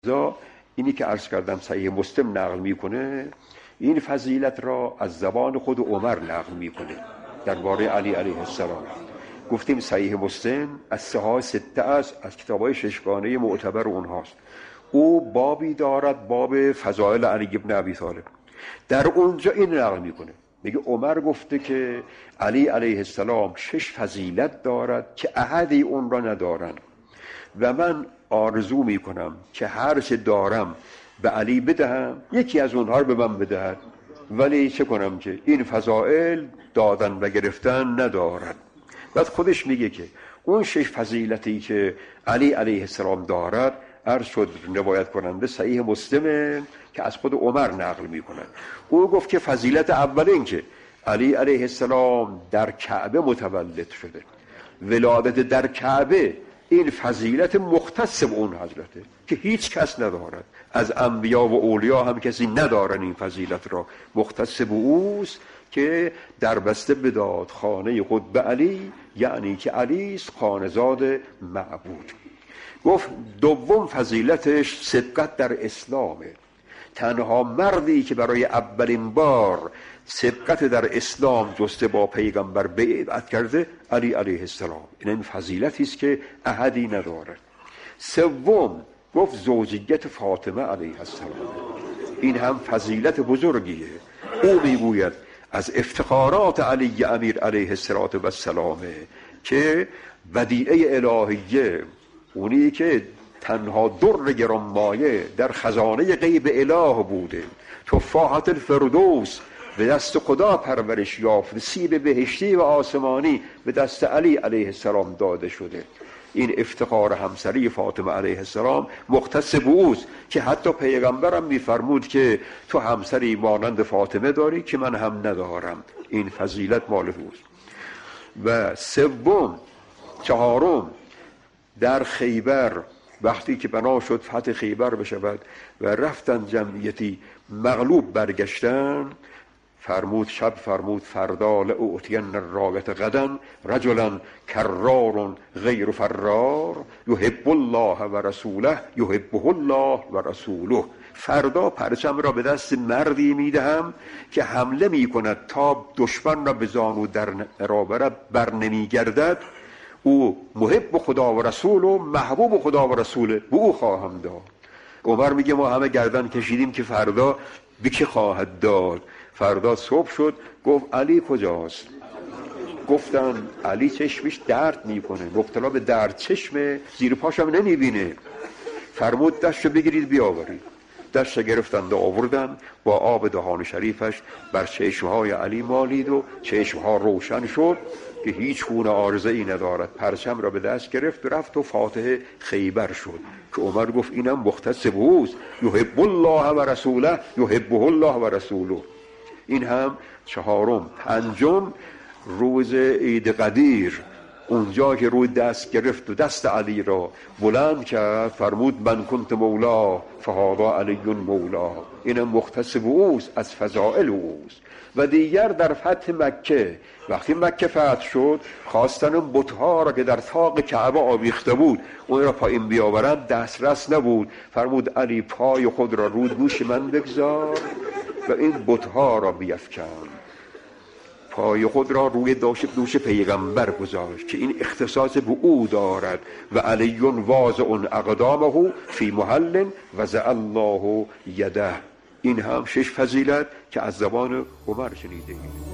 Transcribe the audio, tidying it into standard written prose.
اینی که عرض کردم صحیح مسلم نقل میکنه، این فضیلت را از زبان خود عمر نقل میکنه درباره علی علیه السلام. گفتیم صحیح مسلم از صحاح سته است، از کتابای ششگانه معتبر اونهاست. او بابی دارد، باب فضائل علی ابن ابی طالب. در اونجا این نقل میکنه، میگه عمر گفته که علی علیه السلام 6 فضیلت دارد که احدی اون را ندارن و من آرزو میکنم که هر چه دارم به علی بدهم، یکی از اونها رو به من بدهد، ولی چه کنم که این فضائل دادن و گرفتن ندارد. بعد خودش میگه که اون 6 فضیلتی که علی علیه السلام دارد، عرض شد روایت کننده صحیح مسلمه که از خود عمر نقل میکنن. او گفت که فضیلت اول این که علی علیه السلام در کعبه متولد شده. ولادت در کعبه این فضیلت مختص به اون حضرته که هیچ کس ندارد، از انبیا و اولیا هم کسی ندارن این فضیلت را، مختص به اوست که در بسته بداد خانه خود به علی، یعنی که علی است خانه‌زاد معبود. گفت دوم فضیلتش سبقت در اسلامه. تنها مردی که برای اولین بار سبقت در اسلام جسته با پیغمبر بیعت کرده علی علیه السلام. این فضیلتی است که احدی ندارد. سوم گفت زوجیت فاطمه علیه السلام. این هم فضیلت بزرگیه. او میگوید از افتخارات علی امیر علیه السلام که بدیعه الهیه، اونی که تنها در گرانمایه در خزانه غیب اله بوده، تفاحت الفردوس به دست خدا پرورش یافت، سیب بهشتی و آسمانی به دست علی علیه السلام داده شده. این افتخار همسری فاطمه علیه السلام مختص به اوست که حتی پیغمبرم میفرمود که تو همسری مانند فاطمه داری که من هم ندارم. این فضیلت مال اوست. و سوم چهارم در خیبر وقتی که بنا شد فتح خیبر بشود و رفتن جمعیتی مغلوب برگشتن، فرمود فردا لأعطین الراية غدا رجلا کرار غیر فرار یحب الله و رسوله یحبه الله و رسوله. فردا پرچم را به دست مردی میدهم که حمله میکند تا دشمن را به زانو در بر نمیگردد، او محب خدا و رسول و محبوب خدا و رسوله، به او خواهم داد. عمر میگه ما همه گردن کشیدیم که فردا به کی خواهد داد. فردا صبح شد، گفت علی کجاست؟ گفتن علی چشمش درد میکنه، مبتلا به درد چشمه، زیر پاشم نمیبینه. فرمود دستشو بگیرید بیاورید. دستشو گرفتند و آوردن، با آب دهان شریفش بر چشمهای علی مالید و چشمها روشن شد که هیچ گونه عارضه‌ای ندارد. پرچم را به دست گرفت و رفت و فاتح خیبر شد که عمر گفت اینم مختص به اوست، یحب الله و رسوله یحبه الله و رسوله. این هم چهارم. پنجم روز عید قدیر، اونجا که روی دست گرفت و دست علی را بلند کرد، فرمود من کنت مولا فهذا علی مولا. اینم مختص به اوست، از فضائل اوست. و دیگر در فتح مکه، وقتی مکه فتح شد خواستن اون بت‌ها را که در طاق کعبه آویخته بود اون را پایین بیاورند، دسترس نبود. فرمود علی پای خود را روی گوش من بگذار و این بت‌ها را بیفکن. پای خود را روی دوش پیغمبر گذاشت که این اختصاص به او دارد. و علی واضع اقدامه فی محل وضع الله یده. این هم 6 فضیلت که از زبان عمر شنیده اید.